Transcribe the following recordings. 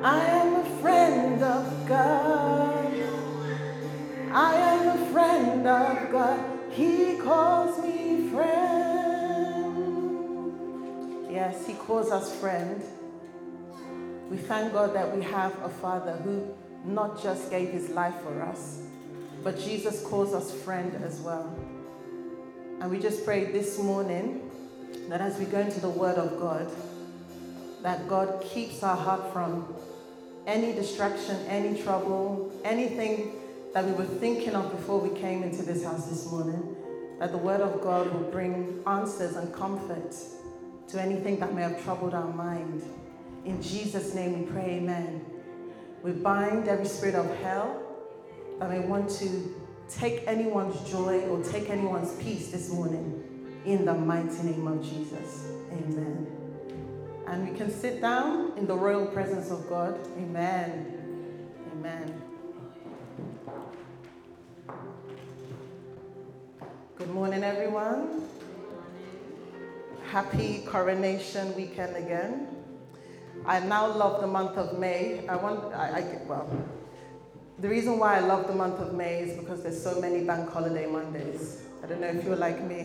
I am a friend of God. I am a friend of God. He calls me friend. Yes, he calls us friend. We thank God that we have a Father who not just gave his life for us, but Jesus calls us friend as well. And we just prayed this morning that as we go into the Word of God, that God keeps our heart from any distraction, any trouble, anything that we were thinking of before we came into this house this morning, that the Word of God will bring answers and comfort to anything that may have troubled our mind. In Jesus' name we pray, amen. We bind every spirit of hell that may want to take anyone's joy or take anyone's peace this morning, in the mighty name of Jesus, amen. And we can sit down in the royal presence of God. Amen. Amen. Good morning, everyone. Happy coronation weekend again. I now love the month of May. The reason why I love the month of May is because there's so many bank holiday Mondays. I don't know if you're like me.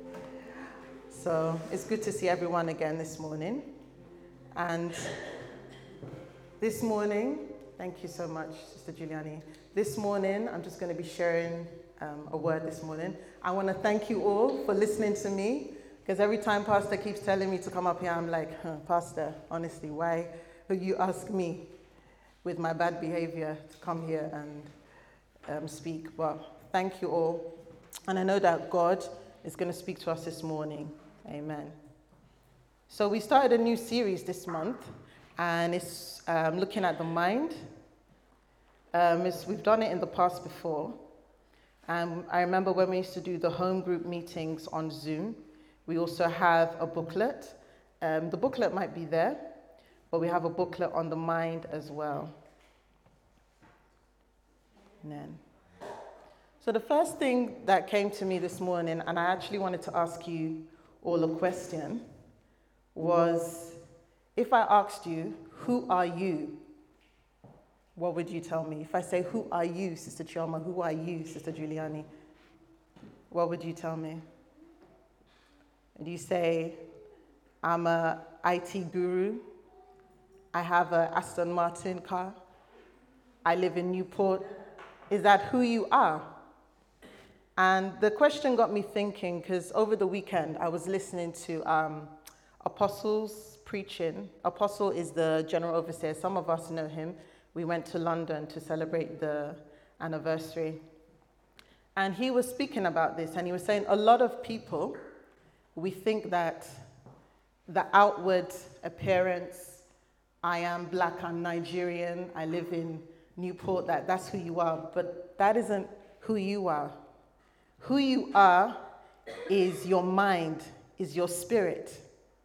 So it's good to see everyone again this morning. And this morning, thank you so much, Sister Giuliani. This morning, I'm just going to be sharing a word this morning. I want to thank you all for listening to me, because every time Pastor keeps telling me to come up here, I'm like, Pastor, honestly, why will you ask me with my bad behavior to come here and speak? But thank you all. And I know that God is going to speak to us this morning. Amen. So we started a new series this month, and it's looking at the mind. We've done it in the past before. I remember when we used to do the home group meetings on Zoom, we also have a booklet. The booklet might be there, but we have a booklet on the mind as well. Amen. So the first thing that came to me this morning, and I actually wanted to ask you all a question, was if I asked you, who are you? What would you tell me? If I say, who are you, Sister Chioma? Who are you, Sister Giuliani? What would you tell me? Do you say, I'm a IT guru. I have an Aston Martin car. I live in Newport. Is that who you are? And the question got me thinking, because over the weekend, I was listening to Apostle's preaching. Apostle is the general overseer. Some of us know him. We went to London to celebrate the anniversary. And he was speaking about this, and he was saying a lot of people, we think that the outward appearance, I am black, I'm Nigerian, I live in Newport, that's who you are. But that isn't who you are. Who you are is your mind, is your spirit,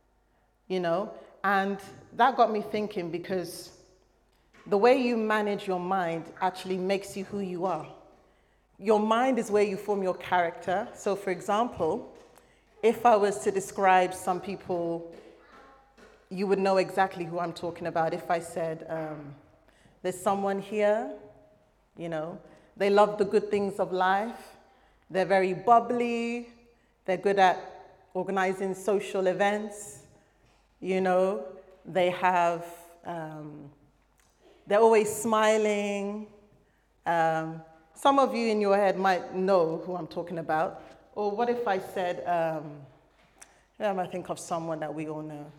And that got me thinking, because the way you manage your mind actually makes you who you are. Your mind is where you form your character. So for example, if I was to describe some people, you would know exactly who I'm talking about. If I said, there's someone here, they love the good things of life. They're very bubbly. They're good at organizing social events. They have, they're always smiling. Some of you in your head might know who I'm talking about. Or what if I said, I might think of someone that we all know.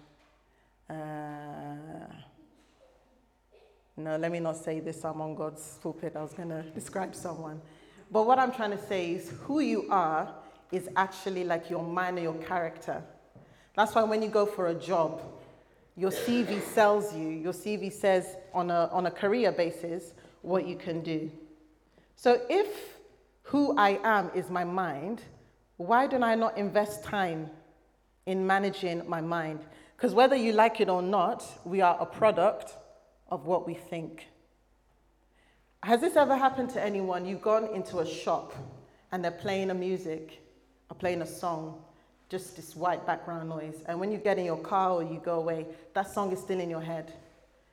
No, let me not say this. I'm on God's pulpit. I was going to describe someone. But what I'm trying to say is who you are is actually like your mind and your character. That's why when you go for a job, your CV sells you. Your CV says on a career basis what you can do. So if who I am is my mind, why don't I not invest time in managing my mind? Because whether you like it or not, we are a product of what we think. Has this ever happened to anyone? You've gone into a shop and they're playing a music or playing a song, just this white background noise. And when you get in your car or you go away, that song is still in your head.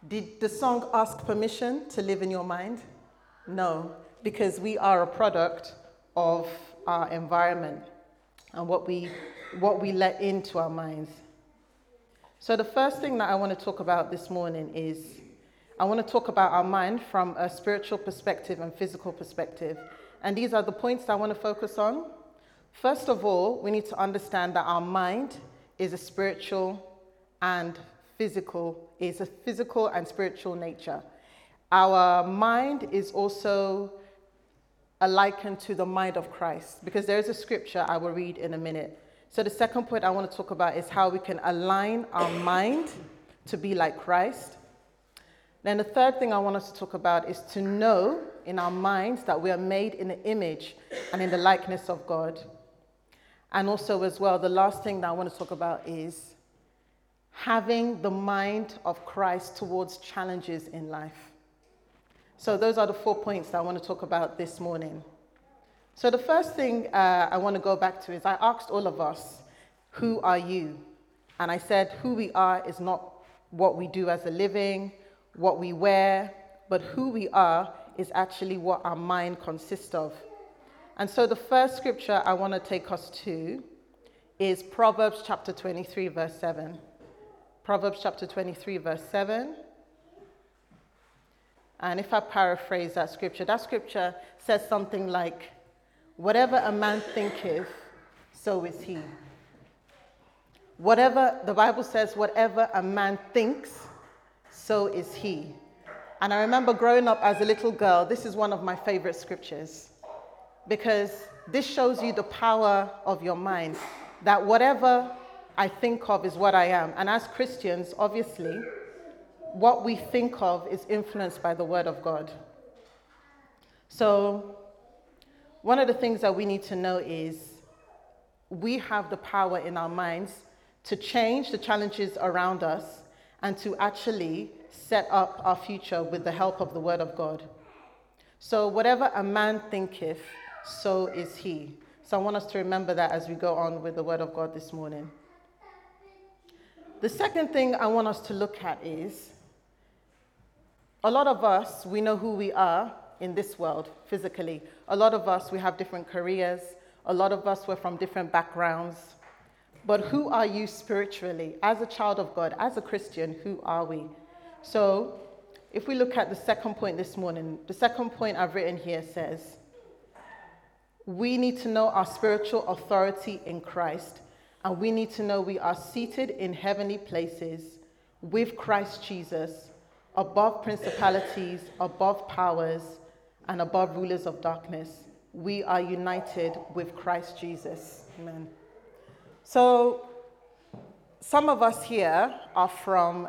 Did the song ask permission to live in your mind? No, because we are a product of our environment and what we let into our minds. So the first thing that I want to talk about this morning is I want to talk about our mind from a spiritual perspective and physical perspective. And these are the points I want to focus on. First of all, we need to understand that our mind is a spiritual and physical and spiritual nature. Our mind is also likened to the mind of Christ, because there is a scripture I will read in a minute. So the second point I want to talk about is how we can align our mind to be like Christ. Then the third thing I want us to talk about is to know in our minds that we are made in the image and in the likeness of God. And also as well, the last thing that I want to talk about is having the mind of Christ towards challenges in life. So those are the 4 points that I want to talk about this morning. So the first thing I want to go back to is I asked all of us, who are you? And I said who we are is not what we do as a living, what we wear, but who we are is actually what our mind consists of. And so the first scripture I want to take us to is Proverbs chapter 23, verse 7. Proverbs chapter 23, verse 7. And if I paraphrase that scripture says something like, whatever a man thinketh, so is he. The Bible says, whatever a man thinks, so is he. And I remember growing up as a little girl, this is one of my favorite scriptures, because this shows you the power of your mind, that whatever I think of is what I am. And as Christians, obviously, what we think of is influenced by the Word of God. So one of the things that we need to know is we have the power in our minds to change the challenges around us and to actually set up our future with the help of the Word of God. So whatever a man thinketh, so is he. So I want us to remember that as we go on with the Word of God this morning. The second thing I want us to look at is, a lot of us, we know who we are in this world physically. A lot of us, we have different careers. A lot of us, we're from different backgrounds. But who are you spiritually? As a child of God, as a Christian, who are we? So if we look at the second point this morning, the second point I've written here says, we need to know our spiritual authority in Christ, and we need to know we are seated in heavenly places with Christ Jesus, above principalities, above powers, and above rulers of darkness. We are united with Christ Jesus. Amen. So some of us here are from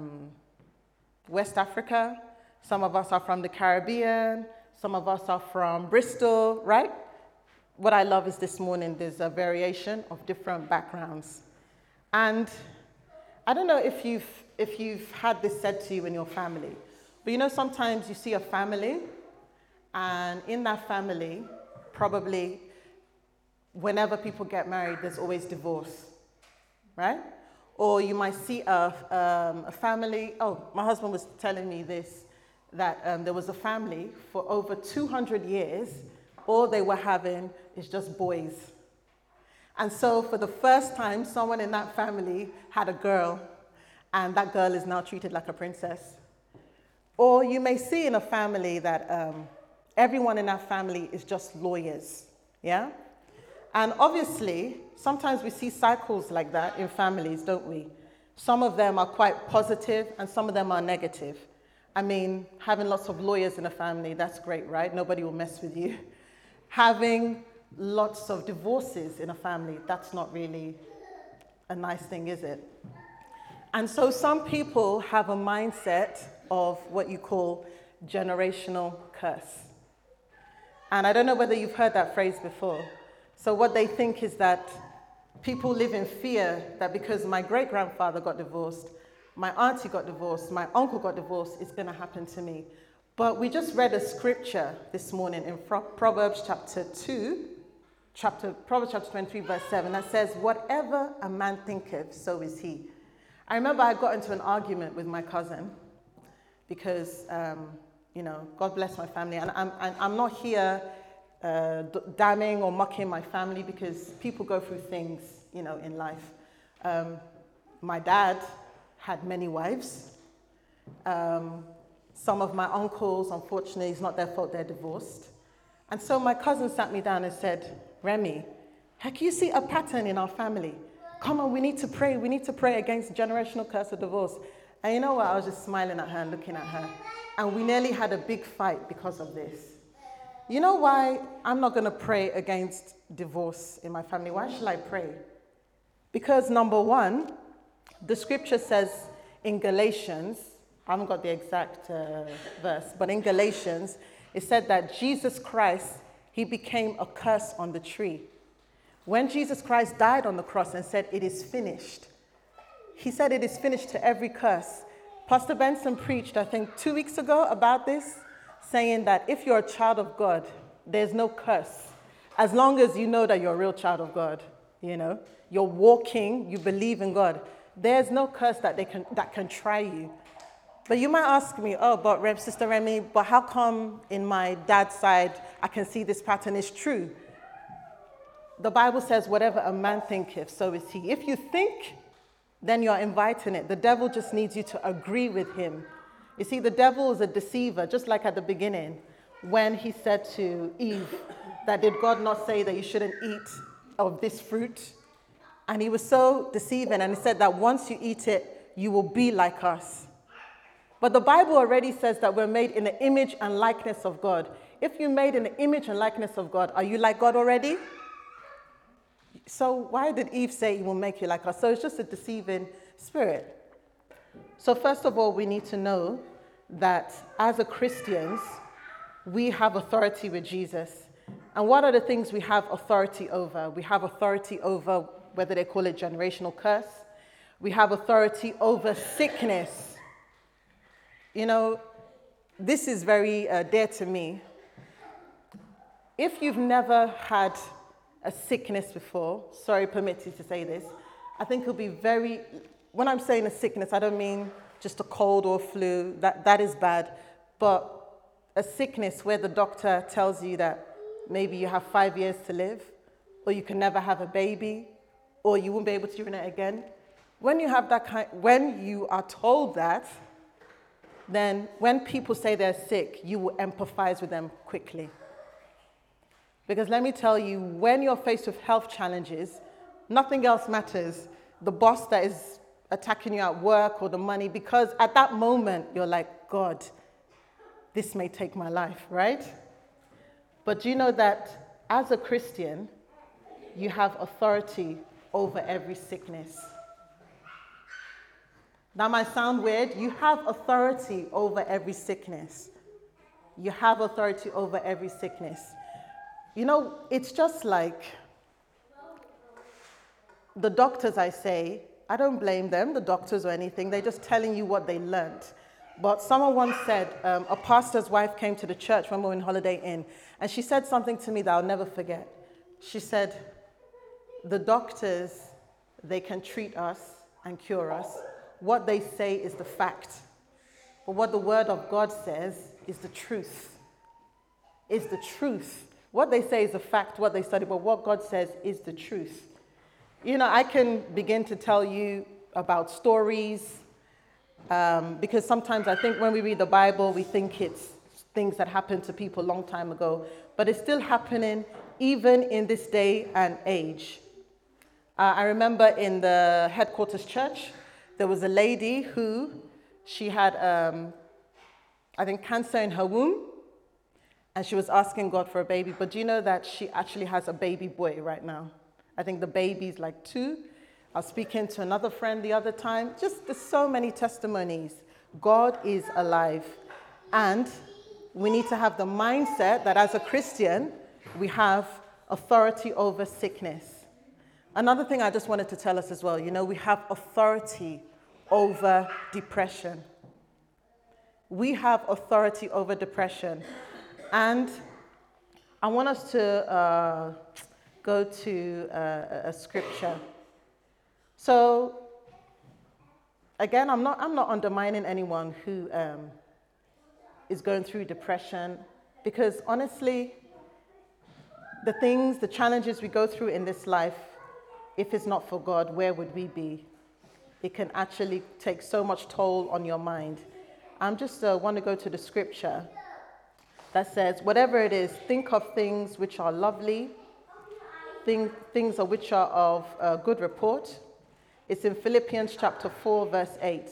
West Africa. Some of us are from the Caribbean. Some of us are from Bristol, right? What I love is this morning, there's a variation of different backgrounds. And I don't know if you've had this said to you in your family, but you know, sometimes you see a family, and in that family, probably whenever people get married, there's always divorce, right? Or you might see a family. Oh, my husband was telling me this, that there was a family for over 200 years, all they were having is just boys. And so for the first time, someone in that family had a girl, and that girl is now treated like a princess. Or you may see in a family that everyone in that family is just lawyers, yeah? And obviously, sometimes we see cycles like that in families, don't we? Some of them are quite positive, and some of them are negative. I mean, having lots of lawyers in a family, that's great, right? Nobody will mess with you. Having lots of divorces in a family, that's not really a nice thing, is it? And so some people have a mindset of what you call generational curse. And I don't know whether you've heard that phrase before. So what they think is that people live in fear that because my great-grandfather got divorced, my auntie got divorced, my uncle got divorced, it's going to happen to me. But we just read a scripture this morning in Proverbs chapter 23, verse 7, that says, whatever a man thinketh, so is he. I remember I got into an argument with my cousin, because, God bless my family. And I'm not here damning or mocking my family, because people go through things, in life. My dad had many wives. Some of my uncles, unfortunately, it's not their fault, they're divorced. And so my cousin sat me down and said, Remy, heck, you see a pattern in our family. Come on, we need to pray. We need to pray against generational curse of divorce. And you know what? I was just smiling at her and looking at her. And we nearly had a big fight because of this. You know why I'm not going to pray against divorce in my family? Why should I pray? Because number one, the scripture says in Galatians, I haven't got the exact verse, but in Galatians, it said that Jesus Christ, he became a curse on the tree. When Jesus Christ died on the cross and said, it is finished, he said it is finished to every curse. Pastor Benson preached, I think, 2 weeks ago about this, saying that if you're a child of God, there's no curse. As long as you know that you're a real child of God, you're walking, you believe in God. There's no curse that can try you. But you might ask me, but Sister Remy, but how come in my dad's side I can see this pattern is true? The Bible says, whatever a man thinketh, so is he. If you think, then you're inviting it. The devil just needs you to agree with him. You see, the devil is a deceiver, just like at the beginning, when he said to Eve, that did God not say that you shouldn't eat of this fruit? And he was so deceiving, and he said that once you eat it, you will be like us. But the Bible already says that we're made in the image and likeness of God. If you're made in the image and likeness of God, are you like God already? So why did Eve say he will make you like us? So it's just a deceiving spirit. So first of all, we need to know that as a Christians, we have authority with Jesus. And what are the things we have authority over? We have authority over, whether they call it generational curse. We have authority over sickness. This is very dear to me. If you've never had a sickness before, sorry, permit me to say this, I think it'll be when I'm saying a sickness, I don't mean just a cold or flu, that is bad, but a sickness where the doctor tells you that maybe you have 5 years to live, or you can never have a baby, or you won't be able to urinate again. When you are told that, then when people say they're sick, you will empathize with them quickly. Because let me tell you, when you're faced with health challenges, nothing else matters. The boss that is attacking you at work, or the money, because at that moment, you're like, God, this may take my life, right? But do you know that as a Christian, you have authority over every sickness? That might sound weird. You have authority over every sickness. You have authority over every sickness. It's just like the doctors, I say, I don't blame them, the doctors or anything. They're just telling you what they learned. But someone once said, a pastor's wife came to the church when we were in Holiday Inn, and she said something to me that I'll never forget. She said, the doctors, they can treat us and cure us. What they say is the fact. But what the word of God says is the truth. Is the truth. What they say is a fact, what they study, but what God says is the truth. I can begin to tell you about stories, because sometimes I think when we read the Bible, we think it's things that happened to people a long time ago, but it's still happening even in this day and age. I remember in the headquarters church, there was a lady who, she had, I think, cancer in her womb, and she was asking God for a baby. But do you know that she actually has a baby boy right now? I think the baby's like 2. I was speaking to another friend the other time. Just there's so many testimonies. God is alive. And we need to have the mindset that as a Christian, we have authority over sickness. Another thing I just wanted to tell us as well, we have authority over depression. We have authority over depression. And I want us to go to a scripture. So, again, I'm not undermining anyone who is going through depression, because honestly, the challenges we go through in this life, if it's not for God, where would we be? It can actually take so much toll on your mind. I'm just want to go to the scripture that says, whatever it is, think of things which are lovely, things of which are of good report. It's in Philippians chapter 4, verse 8.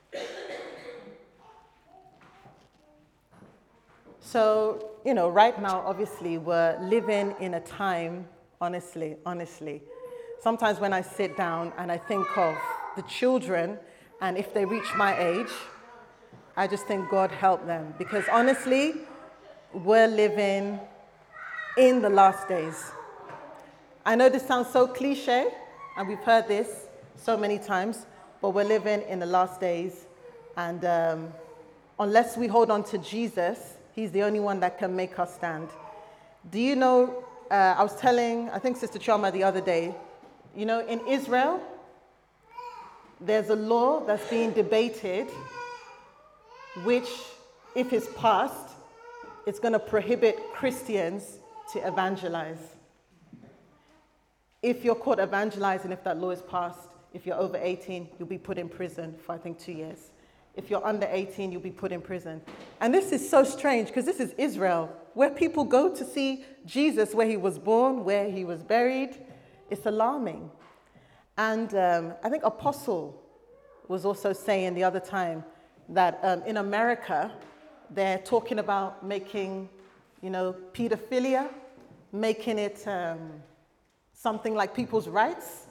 So, right now, obviously, we're living in a time, honestly, sometimes when I sit down and I think of the children, and if they reach my age, I just think God help them. Because honestly, we're living in the last days. I know this sounds so cliche, and we've heard this so many times, but we're living in the last days. And unless we hold on to Jesus, he's the only one that can make us stand. Do you know, I was telling, I think Sister Choma the other day, in Israel, there's a law that's being debated, which, if it's passed, it's going to prohibit Christians to evangelize. If you're caught evangelizing, if that law is passed, if you're over 18, you'll be put in prison for, I think, 2 years. If you're under 18, you'll be put in prison. And this is so strange, because this is Israel, where people go to see Jesus, where he was born, where he was buried. It's alarming. And I think Apostle was also saying the other time that in America, they're talking about making, pedophilia, making it something like people's rights.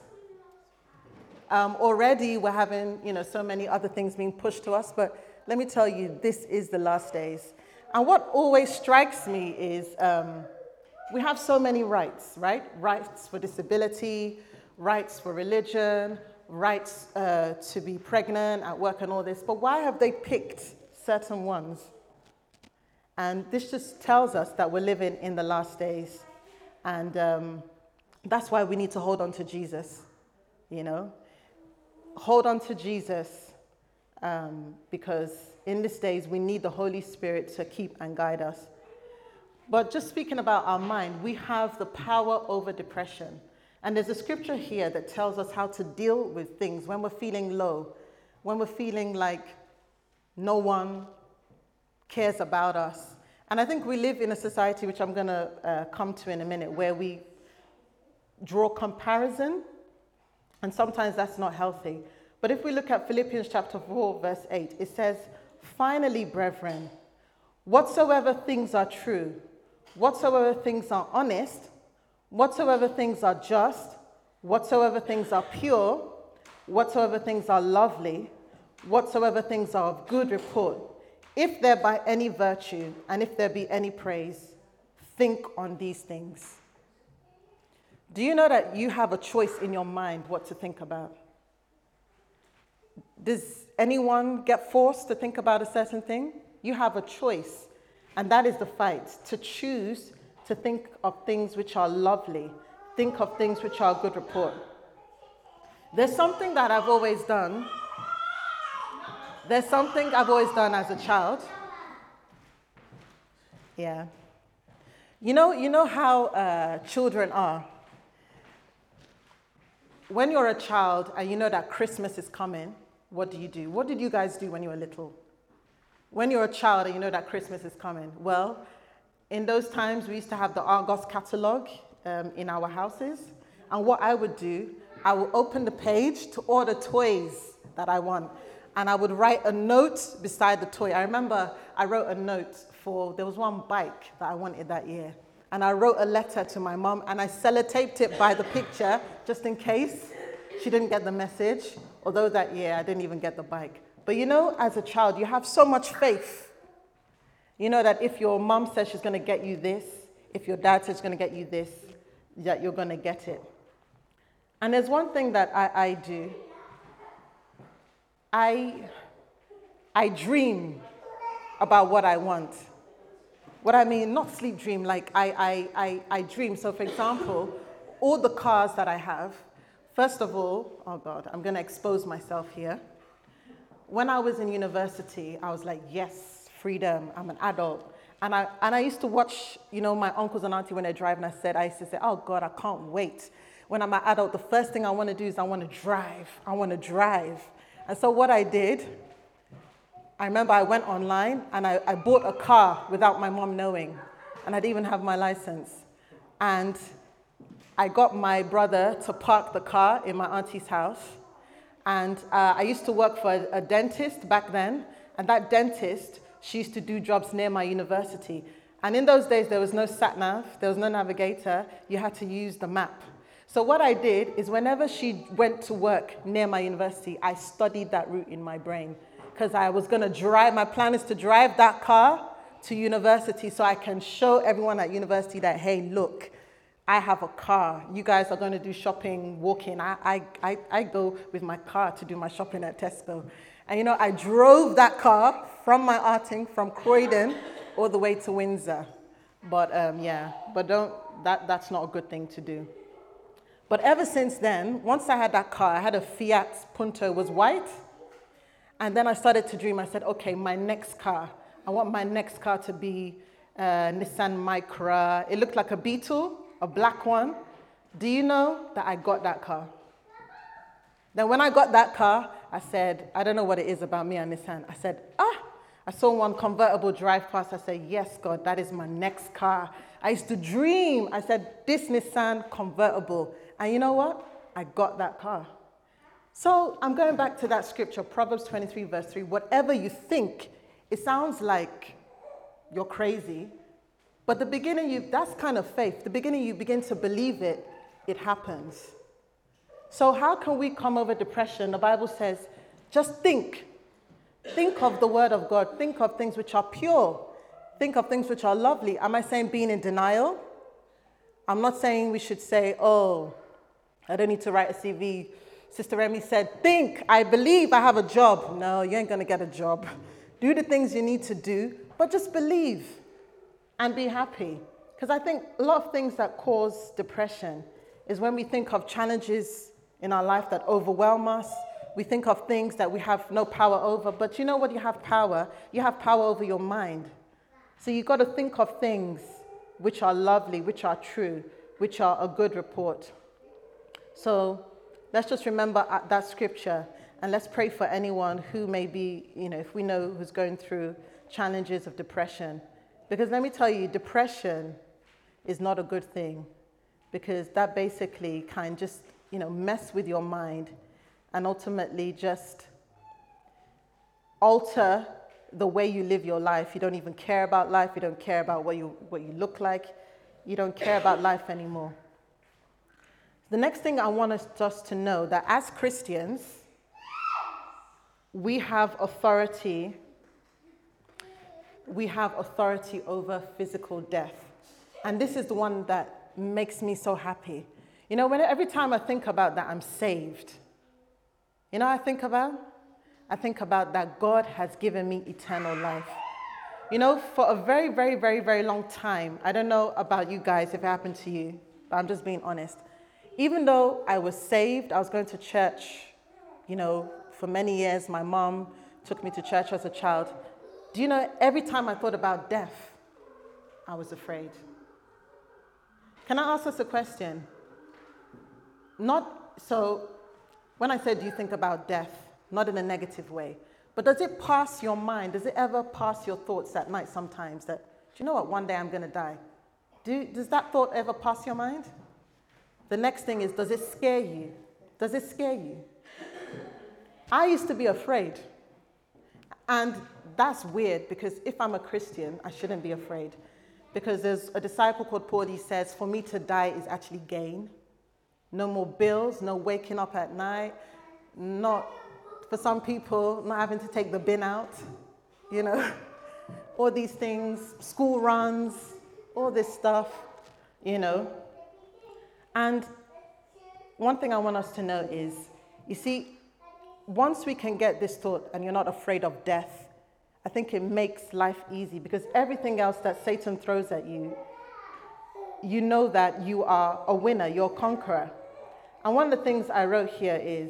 Already we're having, so many other things being pushed to us, but let me tell you, this is the last days. And what always strikes me is we have so many rights, right? Rights for disability, rights for religion, rights to be pregnant, at work and all this, but why have they picked certain ones? And this just tells us that we're living in the last days. And that's why we need to hold on to Jesus, Hold on to Jesus, because in these days we need the Holy Spirit to keep and guide us. But just speaking about our mind, we have the power over depression. And there's a scripture here that tells us how to deal with things when we're feeling low, when we're feeling like no one cares about us. And I think we live in a society, which I'm going to come to in a minute, where we draw comparison. And sometimes that's not healthy. But if we look at Philippians chapter 4, verse 8, it says, "Finally, brethren, whatsoever things are true, whatsoever things are honest, whatsoever things are just, whatsoever things are pure, whatsoever things are lovely, whatsoever things are of good report, if there be any virtue, and if there be any praise, think on these things." Do you know that you have a choice in your mind what to think about? Does anyone get forced to think about a certain thing? You have a choice, and that is the fight, to choose to think of things which are lovely, think of things which are good report. There's something that I've always done. There's something I've always done as a child. Yeah. You know how children are. When you're a child and you know that Christmas is coming, what do you do? What did you guys do when you were little? When you're a child and you know that Christmas is coming, well, in those times we used to have the Argos catalogue in our houses. And what I would do, I would open the page to order toys that I want. And I would write a note beside the toy. I remember I wrote a note there was one bike that I wanted that year. And I wrote a letter to my mom, and I sellotaped it by the picture, just in case she didn't get the message, although that year I didn't even get the bike. But as a child, you have so much faith. You know that if your mom says she's going to get you this, if your dad says she's going to get you this, that you're going to get it. And there's one thing that I do. I dream about what I want. What I mean, not sleep dream, like I dream. So for example, all the cars that I have, first of all, oh God, I'm going to expose myself here. When I was in university, I was like, yes, freedom. I'm an adult. And I used to watch, my uncles and auntie when they drive, and I used to say, oh God, I can't wait. When I'm an adult, the first thing I want to do is I want to drive. I want to drive. And so what I did, I remember I went online and I bought a car without my mom knowing. And I didn't even have my license. And I got my brother to park the car in my auntie's house. And I used to work for a dentist back then. And that dentist, she used to do jobs near my university. And in those days, there was no sat-nav, there was no navigator. You had to use the map. So what I did is whenever she went to work near my university, I studied that route in my brain. Because I was going to drive, my plan is to drive that car to university so I can show everyone at university that, hey, look, I have a car. You guys are going to do shopping, walking. I go with my car to do my shopping at Tesco. And I drove that car from my outing, from Croydon, all the way to Windsor. But that's not a good thing to do. But ever since then, once I had that car, I had a Fiat Punto, it was white. And then I started to dream. I said, okay, my next car. I want my next car to be Nissan Micra. It looked like a Beetle, a black one. Do you know that I got that car? Then when I got that car, I said, I don't know what it is about me and Nissan. I said, I saw one convertible drive past. I said, yes, God, that is my next car. I used to dream. I said, this Nissan convertible. And you know what? I got that car. So I'm going back to that scripture, Proverbs 23, verse 3. Whatever you think, it sounds like you're crazy. But the beginning, that's kind of faith. The beginning, you begin to believe it, it happens. So how can we come over depression? The Bible says, just think. Think of the word of God. Think of things which are pure. Think of things which are lovely. Am I saying being in denial? I'm not saying we should say, oh, I don't need to write a CV. Sister Remy said, think, I believe I have a job. No, you ain't going to get a job. Do the things you need to do, but just believe and be happy. Because I think a lot of things that cause depression is when we think of challenges in our life that overwhelm us. We think of things that we have no power over. But you know what? You have power. You have power over your mind. So you've got to think of things which are lovely, which are true, which are a good report. So let's just remember that scripture, and let's pray for anyone who may be, if we know who's going through challenges of depression. Because let me tell you, depression is not a good thing, because that basically can just, mess with your mind and ultimately just alter the way you live your life. You don't even care about life. You don't care about what you look like. You don't care about life anymore. The next thing I want us to know that as Christians, we have authority. We have authority over physical death. And this is the one that makes me so happy. Every time I think about that, I'm saved. I think about that God has given me eternal life. For a very, very, very, very long time, I don't know about you guys if it happened to you, but I'm just being honest. Even though I was saved, I was going to church, for many years. My mom took me to church as a child. Do you know, every time I thought about death, I was afraid. Can I ask us a question? When I said, do you think about death, not in a negative way, but does it pass your mind? Does it ever pass your thoughts at night sometimes that, do you know what, one day I'm going to die? Does that thought ever pass your mind? The next thing is, does it scare you? Does it scare you? I used to be afraid. And that's weird, because if I'm a Christian, I shouldn't be afraid. Because there's a disciple called Paul, he says, for me to die is actually gain. No more bills, no waking up at night, not, for some people, not having to take the bin out, all these things, school runs, all this stuff, And one thing I want us to know is, you see, once we can get this thought and you're not afraid of death, I think it makes life easy, because everything else that Satan throws at you, you know that you are a winner, you're a conqueror. And one of the things I wrote here is,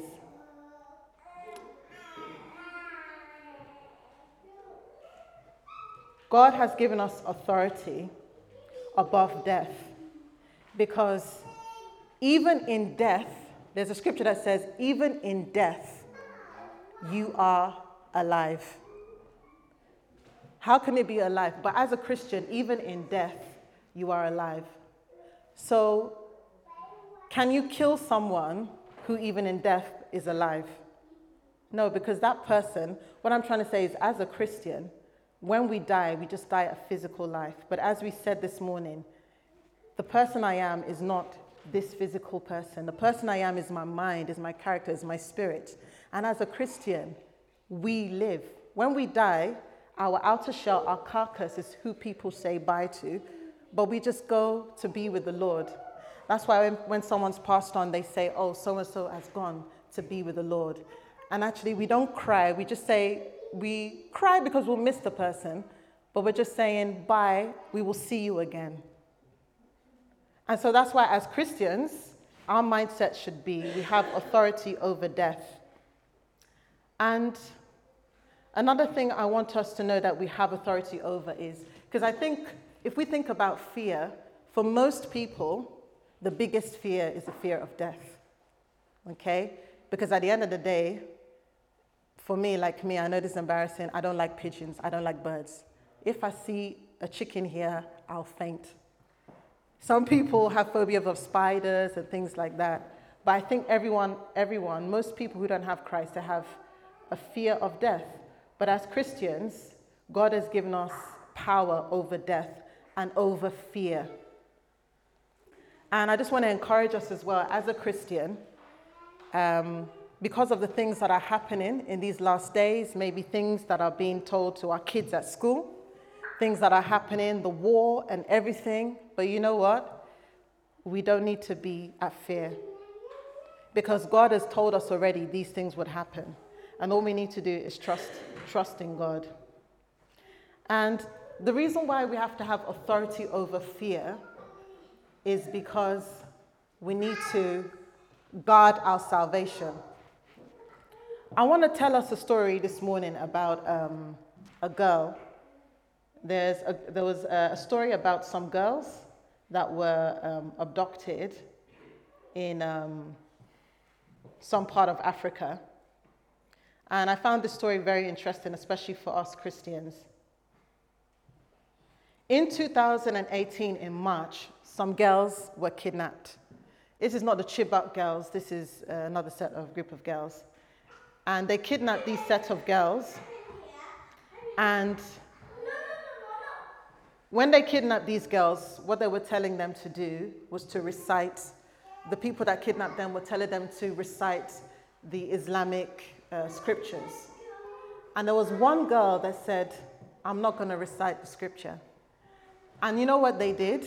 God has given us authority above death, because even in death, there's a scripture that says, even in death, you are alive. How can it be alive? But as a Christian, even in death, you are alive. So, can you kill someone who even in death is alive? No, because that person, what I'm trying to say is, as a Christian, when we die, we just die a physical life. But as we said this morning, the person I am is not this physical person. The person I am is my mind, is my character, is my spirit. And as a Christian, we live. When we die, our outer shell, our carcass is who people say bye to, but we just go to be with the Lord. That's why when someone's passed on, they say, oh, so-and-so has gone to be with the Lord. And actually, we don't cry. We just say, we cry because we'll miss the person, but we're just saying, bye, we will see you again. And so that's why as Christians, our mindset should be, we have authority over death. And another thing I want us to know that we have authority over is, because I think if we think about fear, for most people, the biggest fear is the fear of death, okay? Because at the end of the day, for me, like me, I know this is embarrassing, I don't like pigeons, I don't like birds. If I see a chicken here, I'll faint. Some people have phobias of spiders and things like that. But I think everyone, most people who don't have Christ, they have a fear of death. But as Christians, God has given us power over death and over fear. And I just want to encourage us as well, as a Christian, because of the things that are happening in these last days, maybe things that are being told to our kids at school, things that are happening, the war and everything. But you know what? We don't need to be at fear, because God has told us already these things would happen. And all we need to do is trust in God. And the reason why we have to have authority over fear is because we need to guard our salvation. I want to tell us a story this morning about a girl. There was a story about some girls that were abducted in some part of Africa. And I found this story very interesting, especially for us Christians. In 2018, in March, some girls were kidnapped. This is not the Chibok girls, this is another group of girls. And they kidnapped these set of girls. And when they kidnapped these girls, what they were telling them to do was to recite, the people that kidnapped them were telling them to recite the Islamic scriptures. And there was one girl that said, I'm not going to recite the scripture. And you know what they did?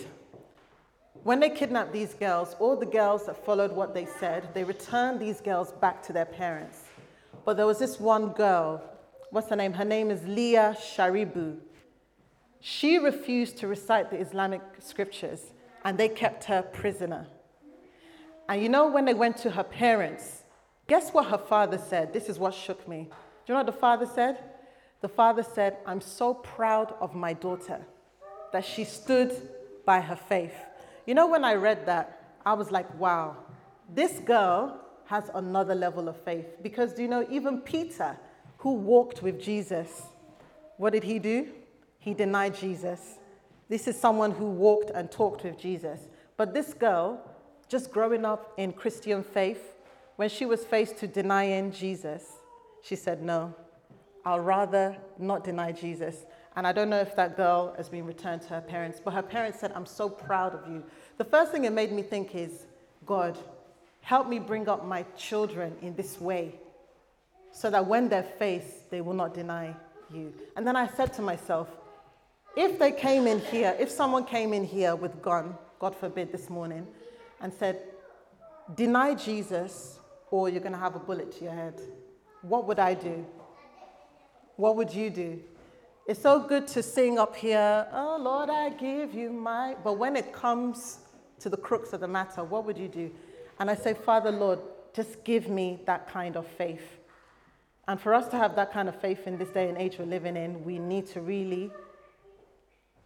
When they kidnapped these girls, all the girls that followed what they said, they returned these girls back to their parents. But there was this one girl, what's her name? Her name is Leah Sharibu. She refused to recite the Islamic scriptures, and they kept her prisoner. And you know, when they went to her parents, guess what her father said? This is what shook me. Do you know what the father said? The father said, I'm so proud of my daughter that she stood by her faith. You know, when I read that, I was like, wow, this girl has another level of faith. Because do you know, even Peter, who walked with Jesus, what did he do? He denied Jesus. This is someone who walked and talked with Jesus. But this girl, just growing up in Christian faith, when she was faced to denying Jesus, she said, no, I'll rather not deny Jesus. And I don't know if that girl has been returned to her parents, but her parents said, I'm so proud of you. The first thing it made me think is, God, help me bring up my children in this way so that when they're faced, they will not deny you. And then I said to myself, if they came in here, if someone came in here with a gun, God forbid, this morning, and said, deny Jesus or you're going to have a bullet to your head, what would I do? What would you do? It's so good to sing up here, oh Lord, I give you my, but when it comes to the crux of the matter, what would you do? And I say, Father, Lord, just give me that kind of faith. And for us to have that kind of faith in this day and age we're living in, we need to really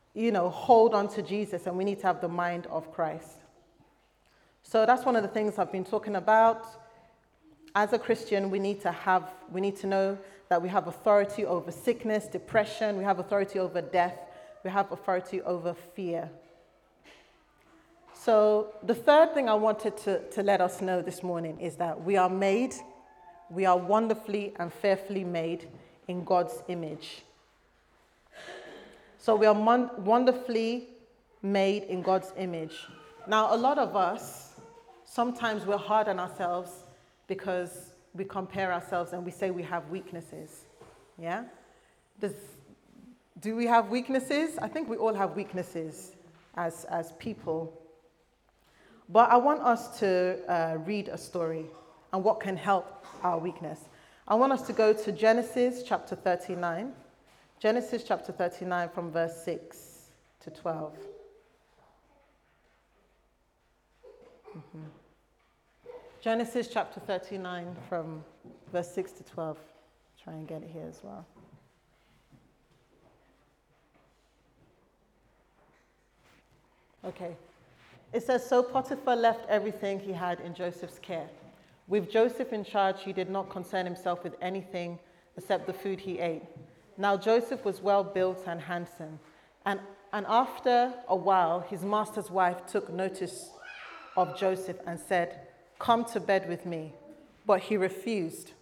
hold on to Jesus, and we need to have the mind of Christ. So that's one of the things I've been talking about. As a Christian, we need to know that we have authority over sickness, depression, we have authority over death, we have authority over fear. So the third thing I wanted to let us know this morning is that we are wonderfully and fearfully made in God's image. So we are wonderfully made in God's image. Now, a lot of us, sometimes we're hard on ourselves because we compare ourselves and we say we have weaknesses. Yeah? Do we have weaknesses? I think we all have weaknesses as people. But I want us to read a story and what can help our weakness. I want us to go to Genesis chapter 39. Genesis chapter 39 from verse 6 to 12. Genesis chapter 39 from verse 6 to 12. Try and get it here as well. Okay. It says, so Potiphar left everything he had in Joseph's care. With Joseph in charge, he did not concern himself with anything except the food he ate. Now Joseph was well built and handsome. And after a while, his master's wife took notice of Joseph and said, come to bed with me. But he refused.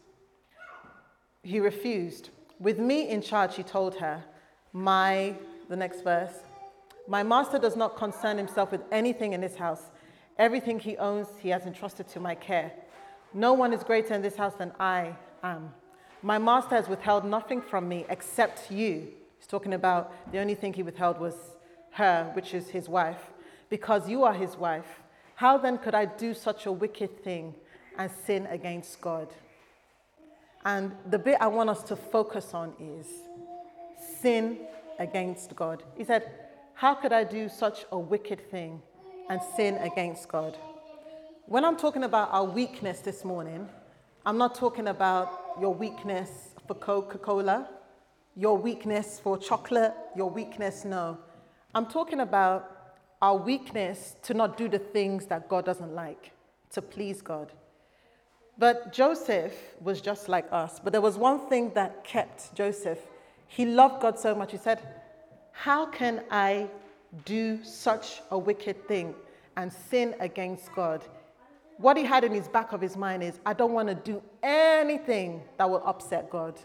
With me in charge, he told her, the next verse, my master does not concern himself with anything in this house. Everything he owns, he has entrusted to my care. No one is greater in this house than I am. My master has withheld nothing from me except you. He's talking about the only thing he withheld was her, which is his wife. Because you are his wife. How then could I do such a wicked thing and sin against God? And the bit I want us to focus on is sin against God. He said, how could I do such a wicked thing and sin against God? When I'm talking about our weakness this morning, I'm not talking about your weakness for Coca-Cola, your weakness for chocolate, your weakness, no. I'm talking about our weakness to not do the things that God doesn't like, to please God. But Joseph was just like us. But there was one thing that kept Joseph. He loved God so much. He said, how can I do such a wicked thing and sin against God? What he had in his back of his mind is, I don't want to do anything that will upset God.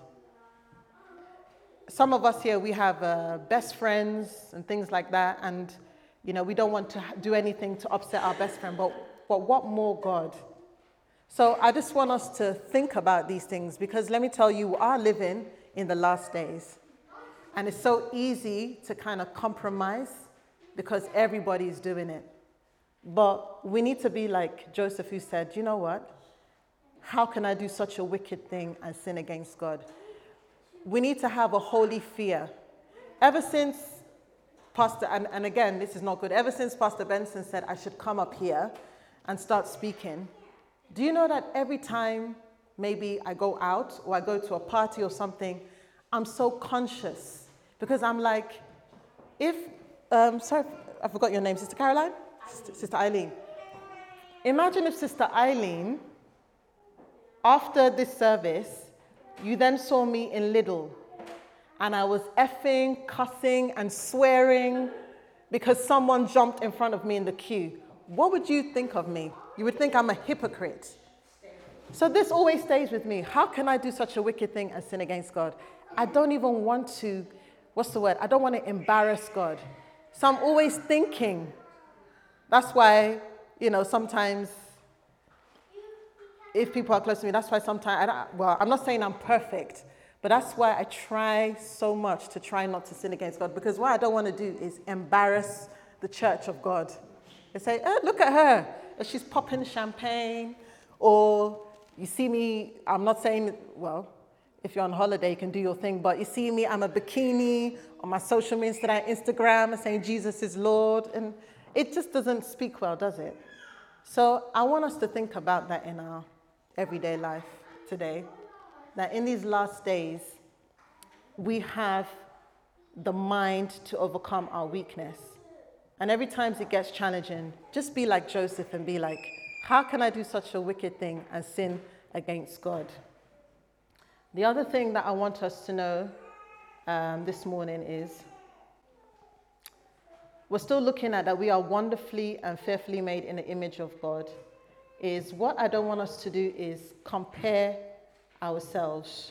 Some of us here, we have best friends and things like that. And, we don't want to do anything to upset our best friend. But what more God? So I just want us to think about these things, because let me tell you, we are living in the last days. And it's so easy to kind of compromise because everybody's doing it. But we need to be like Joseph, who said, you know what? How can I do such a wicked thing and sin against God? We need to have a holy fear. Ever since Pastor, and again, this is not good, ever since Pastor Benson said I should come up here and start speaking, do you know that every time maybe I go out or I go to a party or something, I'm so conscious because I'm like, sorry, I forgot your name, Sister Caroline? Sister Eileen. Imagine if Sister Eileen, after this service, you then saw me in Lidl and I was effing, cussing and swearing because someone jumped in front of me in the queue. What would you think of me? You would think I'm a hypocrite. So this always stays with me. How can I do such a wicked thing and sin against God? I don't even want to, I don't want to embarrass God. So I'm always thinking. That's why, sometimes if people are close to me, that's why sometimes, I'm not saying I'm perfect, but that's why I try so much to try not to sin against God, because what I don't want to do is embarrass the church of God. They say, oh, look at her, she's popping champagne, or you see me, I'm not saying, if you're on holiday, you can do your thing, but you see me, I'm a bikini on my social media, Instagram, saying Jesus is Lord, and it just doesn't speak well, does it? So I want us to think about that in our everyday life today, that in these last days, we have the mind to overcome our weakness. And every time it gets challenging, just be like Joseph and be like, how can I do such a wicked thing and sin against God? The other thing that I want us to know this morning is we're still looking at that we are wonderfully and fearfully made in the image of God. Is what I don't want us to do is compare ourselves.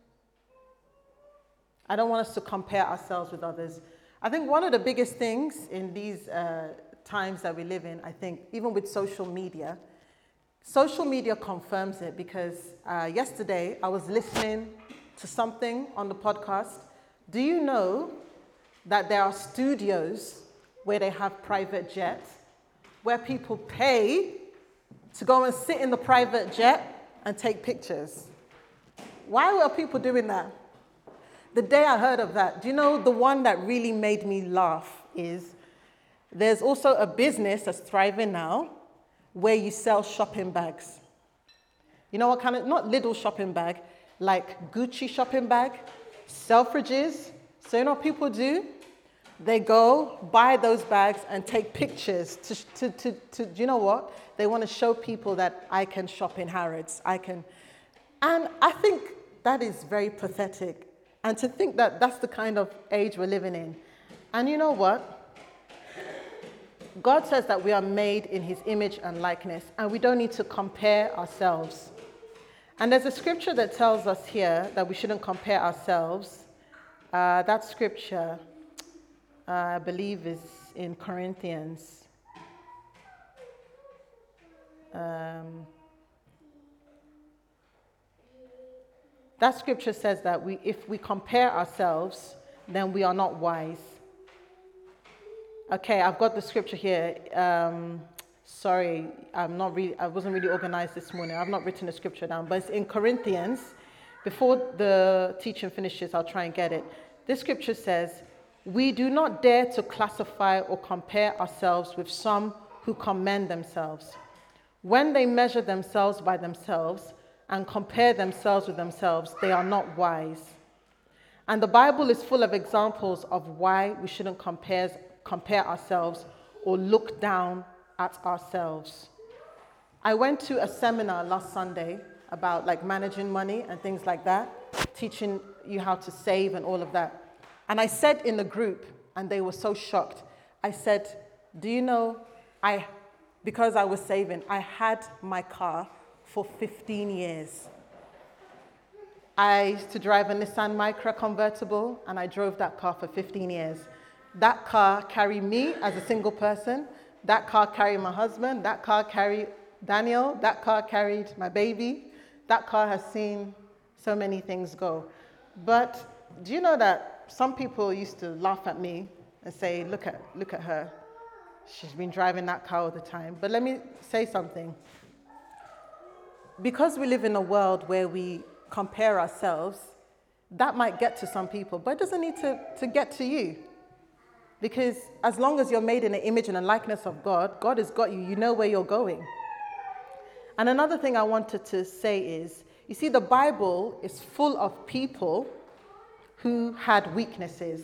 I don't want us to compare ourselves with others. I think one of the biggest things in these times that we live in, I think, even with social media confirms it, because yesterday I was listening to something on the podcast. Do you know that there are studios where they have private jets, where people pay to go and sit in the private jet and take pictures? Why were people doing that? The day I heard of that, do you know the one that really made me laugh is there's also a business that's thriving now where you sell shopping bags. You know what kind of, not little shopping bag, like Gucci shopping bag, Selfridges. So you know what people do? They go buy those bags and take pictures to do you know what? They want to show people that I can shop in Harrods. And I think that is very pathetic. And to think that that's the kind of age we're living in. And you know what? God says that we are made in his image and likeness, and we don't need to compare ourselves. And there's a scripture that tells us here that we shouldn't compare ourselves. That scripture, I believe, is in Corinthians. That scripture says that if we compare ourselves, then we are not wise. Okay, I've got the scripture here. Sorry, I wasn't really organized this morning. I've not written the scripture down, but it's in Corinthians. Before the teaching finishes, I'll try and get it. This scripture says, we do not dare to classify or compare ourselves with some who commend themselves. When they measure themselves by themselves and compare themselves with themselves, they are not wise. And the Bible is full of examples of why we shouldn't compare ourselves or look down at ourselves. I went to a seminar last Sunday about like managing money and things like that, teaching you how to save and all of that. And I said in the group, and they were so shocked, I said, do you know, because I was saving, I had my car for 15 years. I used to drive a Nissan Micra convertible, and I drove that car for 15 years. That car carried me as a single person. That car carried my husband. That car carried Daniel. That car carried my baby. That car has seen so many things go. But do you know that some people used to laugh at me and say, look at her. She's been driving that car all the time. But let me say something. Because we live in a world where we compare ourselves, that might get to some people, but it doesn't need to get to you. Because as long as you're made in the image and the likeness of God, God has got you. You know where you're going. And another thing I wanted to say is, you see, the Bible is full of people who had weaknesses.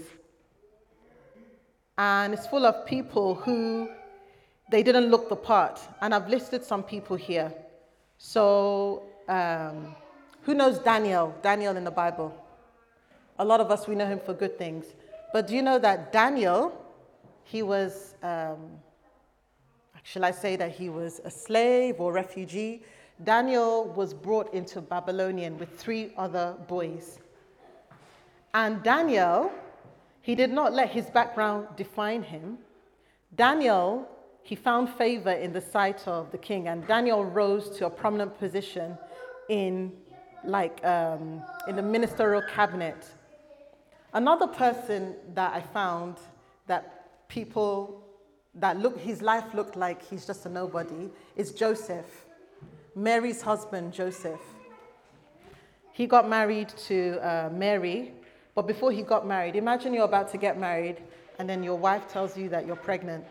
And it's full of people who, they didn't look the part. And I've listed some people here. So, who knows Daniel? Daniel in the Bible. A lot of us, we know him for good things. But do you know that Daniel, he was, shall I say that he was a slave or refugee? Daniel was brought into Babylonian with 3 other boys. And Daniel, he did not let his background define him. Daniel, he found favor in the sight of the king, and Daniel rose to a prominent position in the ministerial cabinet. Another person that I found that people that his life looked like he's just a nobody is Joseph, Mary's husband, Joseph. He got married to Mary, but before he got married, imagine you're about to get married and then your wife tells you that you're pregnant.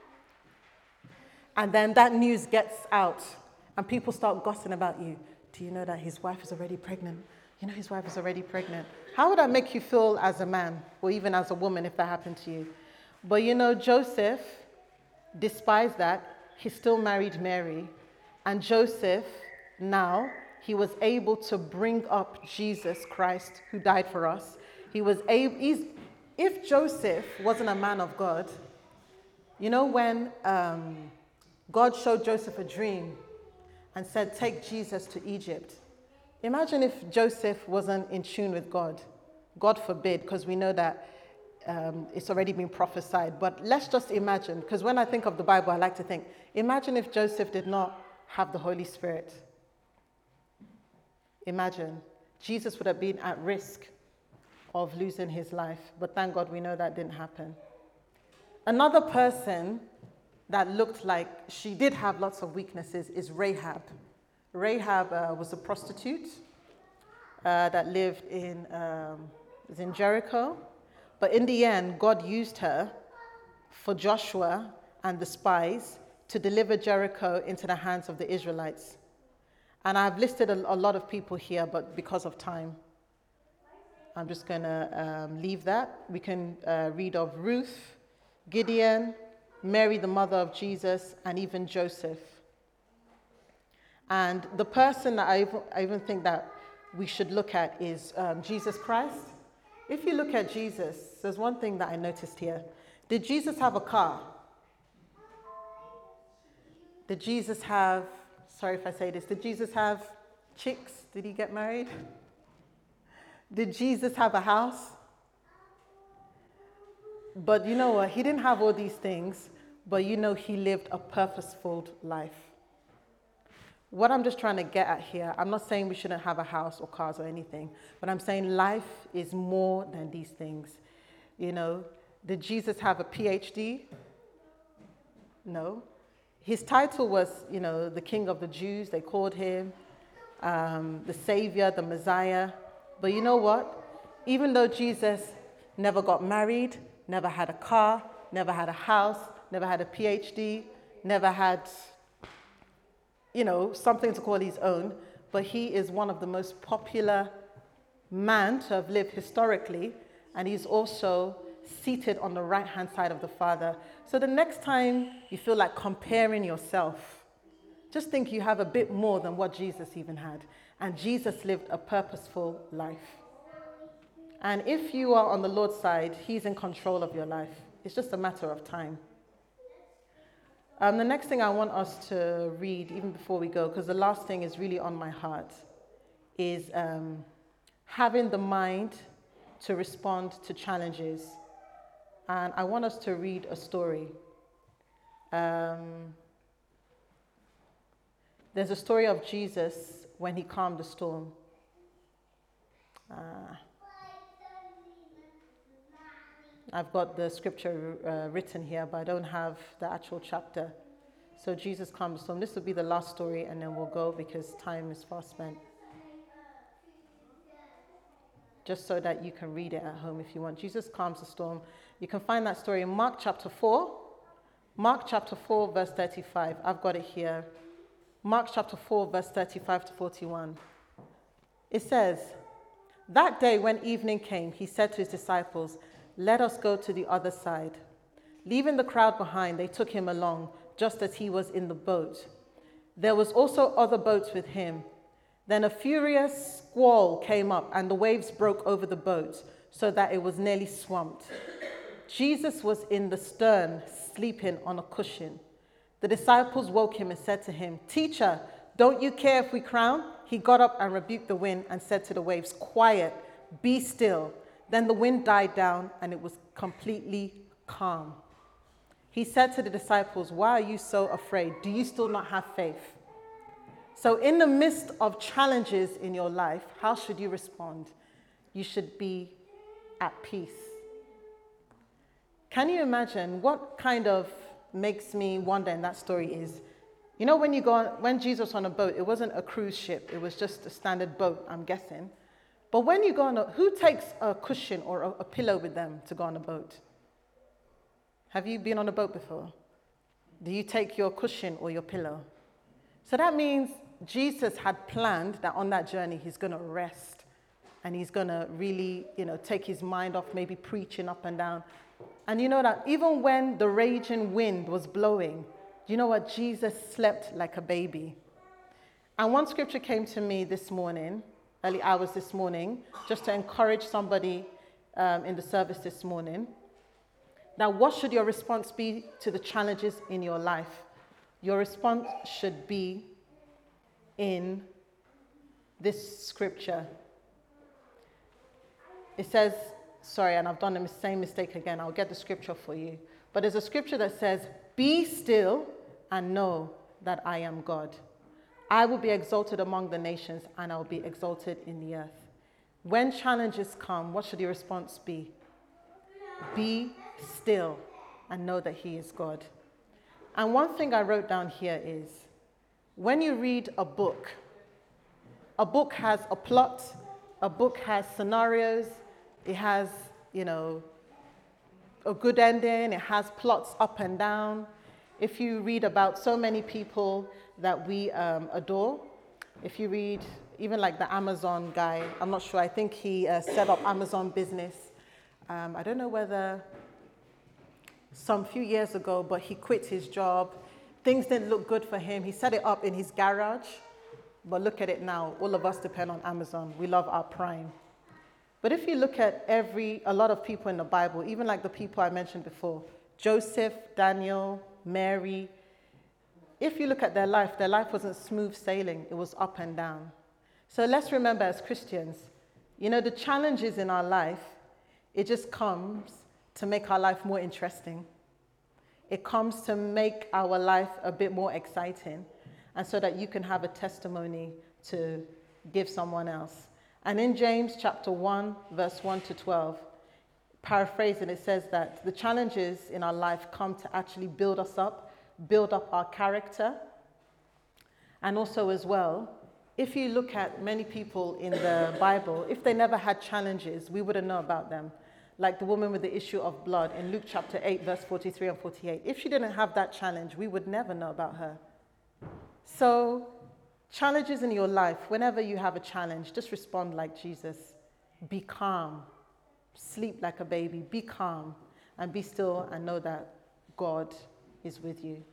And then that news gets out and people start gossiping about you. Do you know that his wife is already pregnant? You know his wife is already pregnant. How would that make you feel as a man or even as a woman if that happened to you? But Joseph despised that. He still married Mary. And Joseph, now, he was able to bring up Jesus Christ, who died for us. If Joseph wasn't a man of God, when God showed Joseph a dream and said, take Jesus to Egypt. Imagine if Joseph wasn't in tune with God. God forbid, because we know that it's already been prophesied. But let's just imagine, because when I think of the Bible, I like to think, imagine if Joseph did not have the Holy Spirit. Imagine. Jesus would have been at risk of losing his life. But thank God we know that didn't happen. Another person that looked like she did have lots of weaknesses is Rahab. Rahab was a prostitute that lived in Jericho. But in the end, God used her for Joshua and the spies to deliver Jericho into the hands of the Israelites. And I've listed a lot of people here, but because of time, I'm just going to leave that. We can read of Ruth, Gideon, Mary, the mother of Jesus, and even Joseph. And the person that I even think that we should look at is Jesus Christ. If you look at Jesus, there's one thing that I noticed here. Did Jesus have a car? Did Jesus have, sorry if I say this, did Jesus have chicks? Did he get married? Did Jesus have a house? But you know what? He didn't have all these things, but he lived a purposeful life. What I'm just trying to get at here, I'm not saying we shouldn't have a house or cars or anything, but I'm saying life is more than these things. Did Jesus have a PhD? No. His title was, the King of the Jews. They called him the Savior, the Messiah. But you know what? Even though Jesus never got married, never had a car, never had a house, never had a PhD, never had, something to call his own, but he is one of the most popular men to have lived historically, and he's also seated on the right-hand side of the Father. So the next time you feel like comparing yourself, just think you have a bit more than what Jesus even had. And Jesus lived a purposeful life. And if you are on the Lord's side, he's in control of your life. It's just a matter of time. The next thing I want us to read, even before we go, because the last thing is really on my heart, is having the mind to respond to challenges. And I want us to read a story. There's a story of Jesus when he calmed the storm. I've got the scripture written here, but I don't have the actual chapter. So Jesus calmed the storm. This will be the last story, and then we'll go because time is fast spent. Just so that you can read it at home if you want. Jesus calms the storm. You can find that story in Mark chapter 4. Mark chapter 4, verse 35. I've got it here. Mark chapter 4, verse 35 to 41. It says, "That day when evening came, he said to his disciples, 'Let us go to the other side.' Leaving the crowd behind, they took him along, just as he was in the boat. There was also other boats with him. Then a furious squall came up, and the waves broke over the boat, so that it was nearly swamped. Jesus was in the stern, sleeping on a cushion. The disciples woke him and said to him, 'Teacher, don't you care if we drown?' He got up and rebuked the wind and said to the waves, 'Quiet, be still.' Then the wind died down, and it was completely calm. He said to the disciples, 'Why are you so afraid? Do you still not have faith?'" So in the midst of challenges in your life, how should you respond? You should be at peace. Can you imagine what kind of makes me wonder in that story is, when Jesus was on a boat, it wasn't a cruise ship. It was just a standard boat, I'm guessing. But when you go on who takes a cushion or a pillow with them to go on a boat? Have you been on a boat before? Do you take your cushion or your pillow? So that means Jesus had planned that on that journey, he's going to rest. and he's going to really, take his mind off maybe preaching up and down. And you know that even when the raging wind was blowing, you know what? Jesus slept like a baby. And one scripture came to me this morning, early hours this morning, just to encourage somebody in the service this morning. Now, what should your response be to the challenges in your life? Your response should be in this scripture. It says, sorry, and I've done the same mistake again. I'll get the scripture for you. But there's a scripture that says, "Be still and know that I am God. I will be exalted among the nations, and I will be exalted in the earth." When challenges come, what should your response be? Be still and know that He is God. And one thing I wrote down here is, when you read a book has a plot, a book has scenarios, it has, a good ending, it has plots up and down. If you read about so many people that we adore, if you read even like the Amazon guy, I'm not sure, I think he set up Amazon business. I don't know whether some few years ago, but he quit his job. Things didn't look good for him. He set it up in his garage, but look at it now. All of us depend on Amazon. We love our Prime. But if you look at a lot of people in the Bible, even like the people I mentioned before, Joseph, Daniel, Mary, if you look at their life wasn't smooth sailing. It was up and down. So let's remember as Christians, the challenges in our life, it just comes to make our life more interesting. It comes to make our life a bit more exciting, and so that you can have a testimony to give someone else. And in James chapter 1, verse 1 to 12, paraphrasing, it says that the challenges in our life come to actually build us up, build up our character. And also as well, if you look at many people in the Bible, if they never had challenges, we wouldn't know about them. Like the woman with the issue of blood in Luke chapter 8, verse 43 and 48. If she didn't have that challenge, we would never know about her. So, challenges in your life, whenever you have a challenge, just respond like Jesus. Be calm. Sleep like a baby. Be calm. And be still and know that God is with you.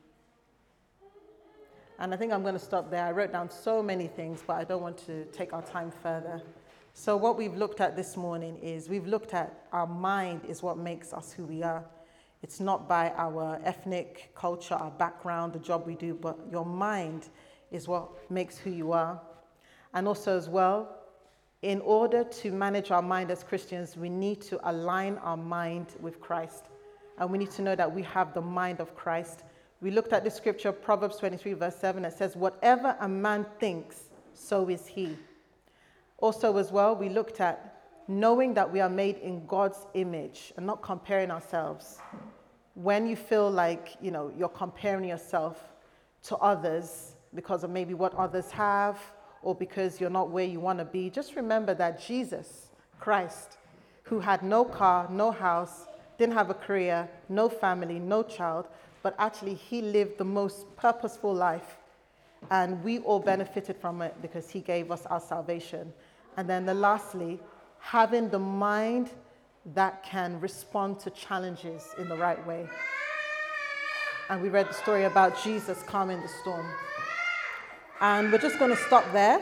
And I think I'm going to stop there. I wrote down so many things, but I don't want to take our time further. So what we've looked at this morning is we've looked at our mind is what makes us who we are. It's not by our ethnic culture, our background, the job we do, but your mind is what makes who you are. And also as well, in order to manage our mind as Christians, we need to align our mind with Christ. And we need to know that we have the mind of Christ. We looked at the scripture, Proverbs 23, verse 7, that says, "Whatever a man thinks, so is he." Also as well, we looked at knowing that we are made in God's image and not comparing ourselves. When you feel like, you're comparing yourself to others because of maybe what others have or because you're not where you want to be, just remember that Jesus Christ, who had no car, no house, didn't have a career, no family, no child, but actually he lived the most purposeful life. And we all benefited from it because he gave us our salvation. And then lastly, having the mind that can respond to challenges in the right way. And we read the story about Jesus calming the storm. And we're just going to stop there.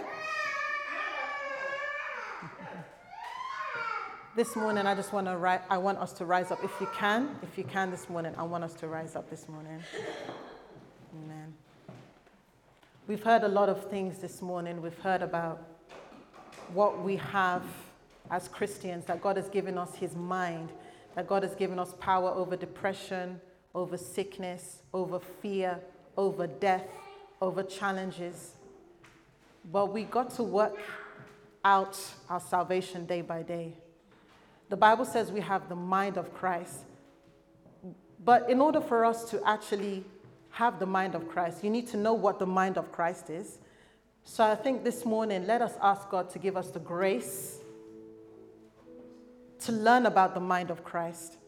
This morning, I want us to rise up. If you can this morning, I want us to rise up this morning. Amen. We've heard a lot of things this morning. We've heard about what we have as Christians, that God has given us his mind, that God has given us power over depression, over sickness, over fear, over death, over challenges. But we got to work out our salvation day by day. The Bible says we have the mind of Christ. But in order for us to actually have the mind of Christ, you need to know what the mind of Christ is. So I think this morning, let us ask God to give us the grace to learn about the mind of Christ.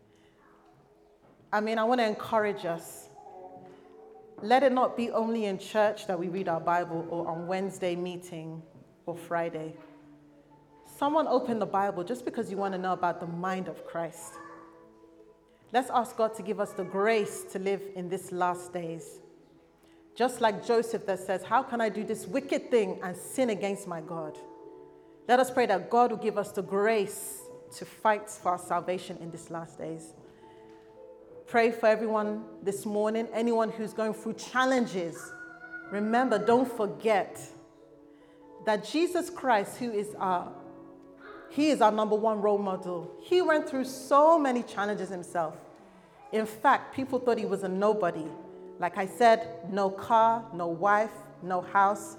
I want to encourage us. Let it not be only in church that we read our Bible or on Wednesday meeting or Friday. Someone open the Bible just because you want to know about the mind of Christ. Let's ask God to give us the grace to live in these last days. Just like Joseph that says, how can I do this wicked thing and sin against my God? Let us pray that God will give us the grace to fight for our salvation in these last days. Pray for everyone this morning, anyone who's going through challenges. Remember, don't forget that Jesus Christ, He is our number one role model. He went through so many challenges himself. In fact, people thought he was a nobody. Like I said, no car, no wife, no house.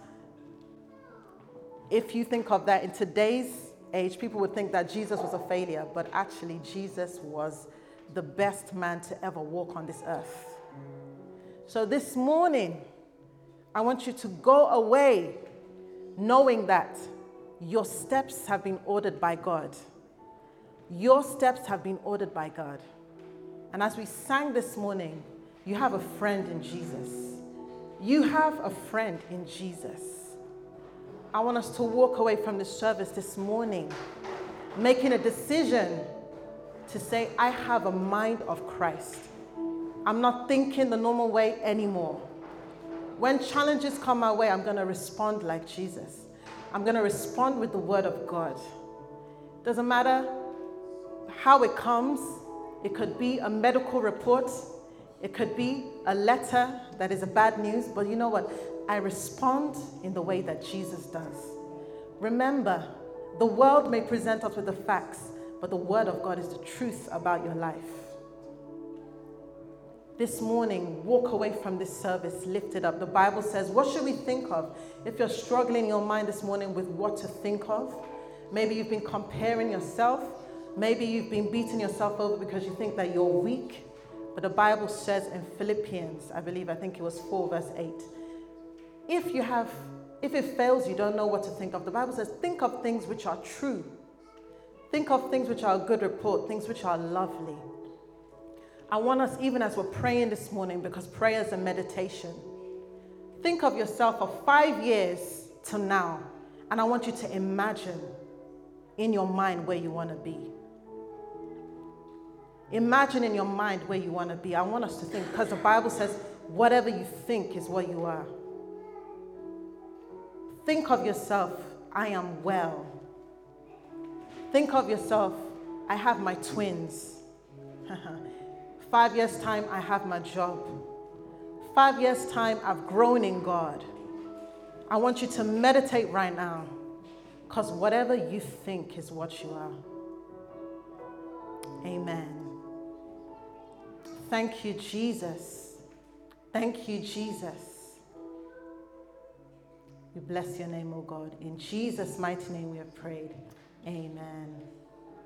If you think of that in today's age, people would think that Jesus was a failure, but actually Jesus was the best man to ever walk on this earth. So this morning, I want you to go away knowing that your steps have been ordered by God. Your steps have been ordered by God. And as we sang this morning, you have a friend in Jesus. You have a friend in Jesus. I want us to walk away from this service this morning, making a decision to say, I have a mind of Christ. I'm not thinking the normal way anymore. When challenges come my way, I'm going to respond like Jesus. I'm going to respond with the word of God. Doesn't matter how it comes. It could be a medical report. It could be a letter that is a bad news. But you know what? I respond in the way that Jesus does. Remember, the world may present us with the facts, but the word of God is the truth about your life. This morning, walk away from this service lifted up. The Bible says, what should we think of? If you're struggling in your mind this morning with what to think of, maybe you've been comparing yourself. Maybe you've been beating yourself over because you think that you're weak. But the Bible says in Philippians, I think it was 4 verse 8, if it fails, you don't know what to think of. The Bible says, think of things which are true. Think of things which are a good report, things which are lovely. I want us, even as we're praying this morning, because prayer is a meditation, think of yourself of 5 years to now, and I want you to imagine in your mind where you want to be. Imagine in your mind where you want to be. I want us to think, because the Bible says, whatever you think is what you are. Think of yourself, I am well. Think of yourself, I have my twins. 5 years' time, I have my job. 5 years' time, I've grown in God. I want you to meditate right now, because whatever you think is what you are. Amen. Thank you, Jesus. Thank you, Jesus. We bless your name, O God. In Jesus' mighty name we have prayed. Amen.